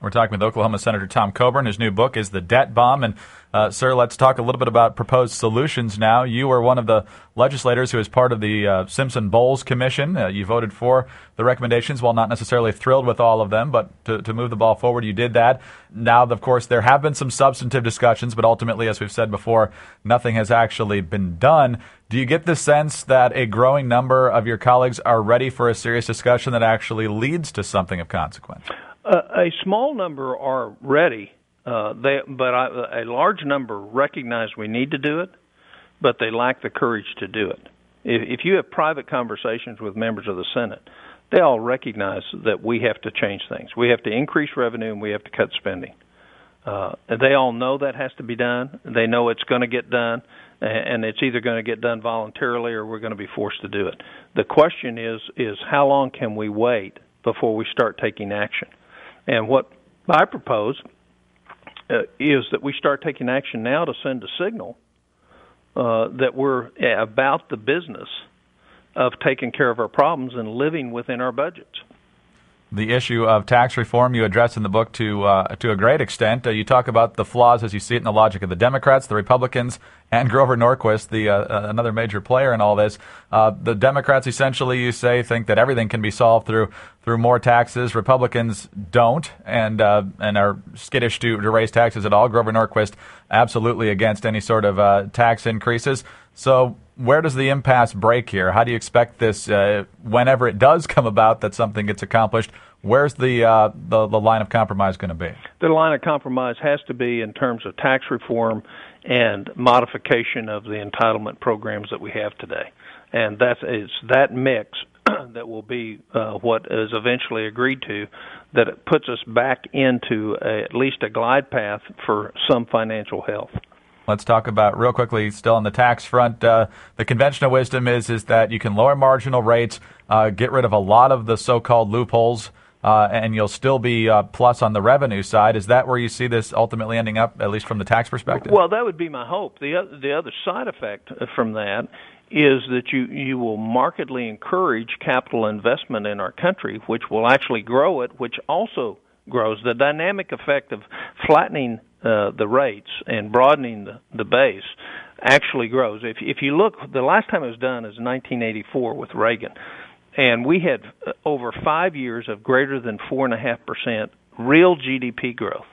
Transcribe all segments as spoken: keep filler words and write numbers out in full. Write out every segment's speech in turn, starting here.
We're talking with Oklahoma Senator Tom Coburn. His new book is The Debt Bomb. And, uh, sir, let's talk a little bit about proposed solutions now. You were one of the legislators who was part of the uh, Simpson-Bowles Commission. Uh, you voted for the recommendations, while not necessarily thrilled with all of them, but to, to move the ball forward, you did that. Now, of course, there have been some substantive discussions, but ultimately, as we've said before, nothing has actually been done. Do you get the sense that a growing number of your colleagues are ready for a serious discussion that actually leads to something of consequence? Uh, a small number are ready, uh, they, but I, a large number recognize we need to do it, but they lack the courage to do it. If, if you have private conversations with members of the Senate, they all recognize that we have to change things. We have to increase revenue and we have to cut spending. Uh, they all know that has to be done. They know it's going to get done, and it's either going to get done voluntarily or we're going to be forced to do it. The question is, is how long can we wait before we start taking action? And what I propose uh, is that we start taking action now to send a signal uh, that we're about the business of taking care of our problems and living within our budgets. The issue of tax reform you address in the book to uh, to a great extent. Uh, you talk about the flaws as you see it in the logic of the Democrats, the Republicans, and Grover Norquist, the uh, uh, another major player in all this. Uh, the Democrats essentially, you say, think that everything can be solved through through more taxes. Republicans don't, and uh, and are skittish to, to raise taxes at all. Grover Norquist absolutely against any sort of uh, tax increases. So where does the impasse break here? How do you expect this, uh, whenever it does come about that something gets accomplished, where's the, uh, the, the line of compromise going to be? The line of compromise has to be in terms of tax reform and modification of the entitlement programs that we have today. And that's it's that mix that will be uh, what is eventually agreed to, that it puts us back into a, at least a glide path for some financial health. Let's talk about, real quickly, still on the tax front, uh, the conventional wisdom is is that you can lower marginal rates, uh, get rid of a lot of the so-called loopholes, uh, and you'll still be uh, plus on the revenue side. Is that where you see this ultimately ending up, at least from the tax perspective? Well, that would be my hope. The other, the other side effect from that is that you, you will markedly encourage capital investment in our country, which will actually grow it, which also grows. The dynamic effect of flattening uh, the rates and broadening the, the base actually grows. If, if you look, the last time it was done is nineteen eighty-four with Reagan, and we had over five years of greater than four point five percent real G D P growth.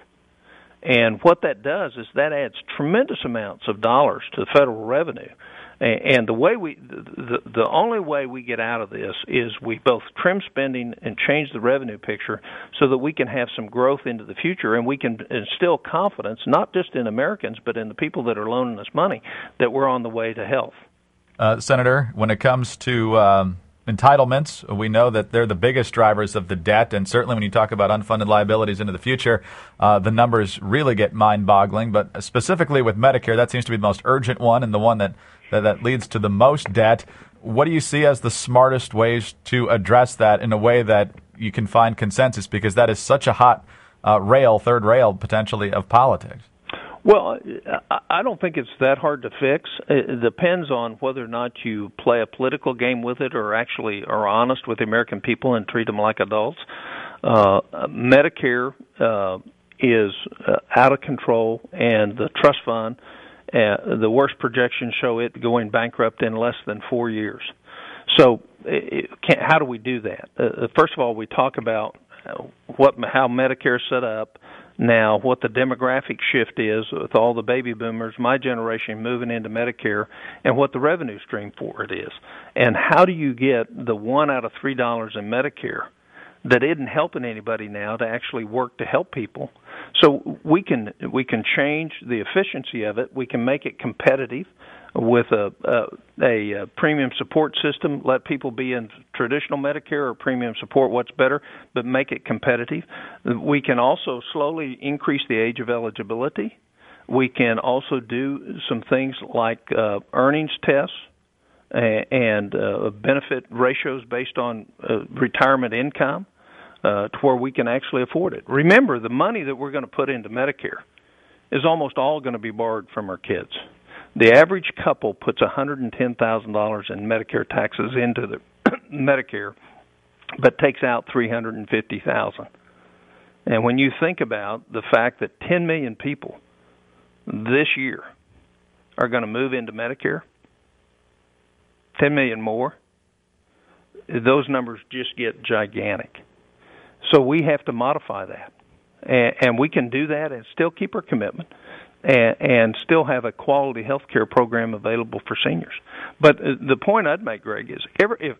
And what that does is that adds tremendous amounts of dollars to the federal revenue. And the way we, the, the only way we get out of this is we both trim spending and change the revenue picture so that we can have some growth into the future, and we can instill confidence, not just in Americans, but in the people that are loaning us money, that we're on the way to health. Uh, Senator, when it comes to um, entitlements, we know that they're the biggest drivers of the debt, and certainly when you talk about unfunded liabilities into the future, uh, the numbers really get mind-boggling. But specifically with Medicare, that seems to be the most urgent one and the one that That, that leads to the most debt. What do you see as the smartest ways to address that in a way that you can find consensus? Because that is such a hot uh, rail, third rail, potentially, of politics. Well, I don't think it's that hard to fix. It depends on whether or not you play a political game with it or actually are honest with the American people and treat them like adults. Uh, Medicare uh, is uh, out of control, and the trust fund, Uh, the worst projections show it going bankrupt in less than four years. So it can't, how do we do that? Uh, first of all, we talk about what how Medicare is set up now, what the demographic shift is with all the baby boomers, my generation moving into Medicare, and what the revenue stream for it is. And how do you get the one out of three dollars in Medicare that isn't helping anybody now to actually work to help people? So we can we can change the efficiency of it. We can make it competitive with a a, a premium support system. Let people be in traditional Medicare or premium support, what's better, but make it competitive. We can also slowly increase the age of eligibility. We can also do some things like uh, earnings tests and uh, benefit ratios based on uh, retirement income. Uh, to where we can actually afford it. Remember, the money that we're going to put into Medicare is almost all going to be borrowed from our kids. The average couple puts one hundred ten thousand dollars in Medicare taxes into the Medicare, but takes out three hundred fifty thousand dollars. And when you think about the fact that ten million people this year are going to move into Medicare, ten million more, those numbers just get gigantic. So we have to modify that. And, and we can do that and still keep our commitment and, and still have a quality health care program available for seniors. But the point I'd make, Greg, is ever, if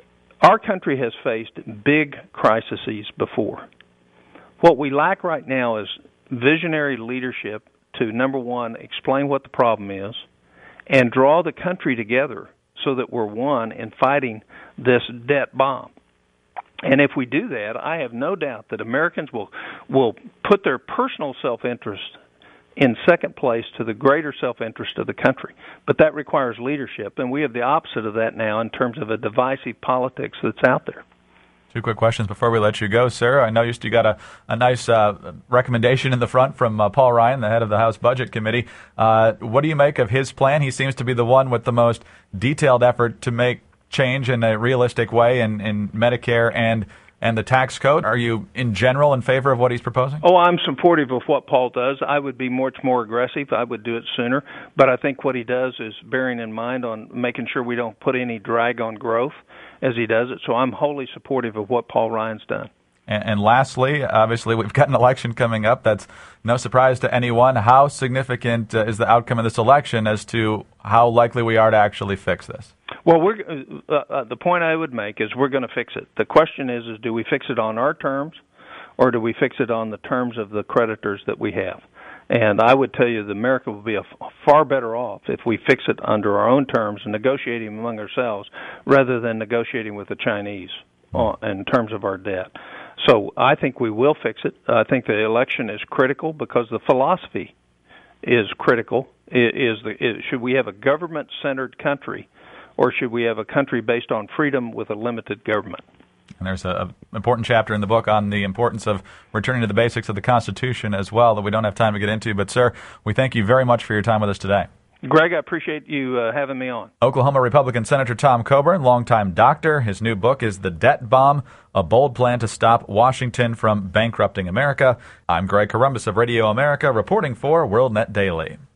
our country has faced big crises before. What we lack right now is visionary leadership to, number one, explain what the problem is and draw the country together so that we're one in fighting this debt bomb. And if we do that, I have no doubt that Americans will will put their personal self-interest in second place to the greater self-interest of the country. But that requires leadership, and we have the opposite of that now in terms of a divisive politics that's out there. Two quick questions before we let you go, sir. I noticed you got a, a nice uh, recommendation in the front from uh, Paul Ryan, the head of the House Budget Committee. Uh, what do you make of his plan? He seems to be the one with the most detailed effort to make change in a realistic way in, in Medicare and and the tax code. Are you, in general, in favor of what he's proposing? Oh, I'm supportive of what Paul does. I would be much more aggressive. I would do it sooner. But I think what he does is bearing in mind on making sure we don't put any drag on growth as he does it. So I'm wholly supportive of what Paul Ryan's done. And, and lastly, obviously, we've got an election coming up. That's no surprise to anyone. How significant uh, is the outcome of this election as to how likely we are to actually fix this? Well, we're, uh, uh, the point I would make is we're going to fix it. The question is, is do we fix it on our terms or do we fix it on the terms of the creditors that we have? And I would tell you that America will be a f- far better off if we fix it under our own terms and negotiating among ourselves rather than negotiating with the Chinese uh, in terms of our debt. So I think we will fix it. I think the election is critical because the philosophy is critical. It is the, it, should we have a government-centered country or should we have a country based on freedom with a limited government? And there's an important chapter in the book on the importance of returning to the basics of the Constitution as well that we don't have time to get into. But, sir, we thank you very much for your time with us today. Greg, I appreciate you uh, having me on. Oklahoma Republican Senator Tom Coburn, longtime doctor. His new book is The Debt Bomb, A Bold Plan to Stop Washington from Bankrupting America. I'm Greg Corombos of Radio America, reporting for WorldNet Daily.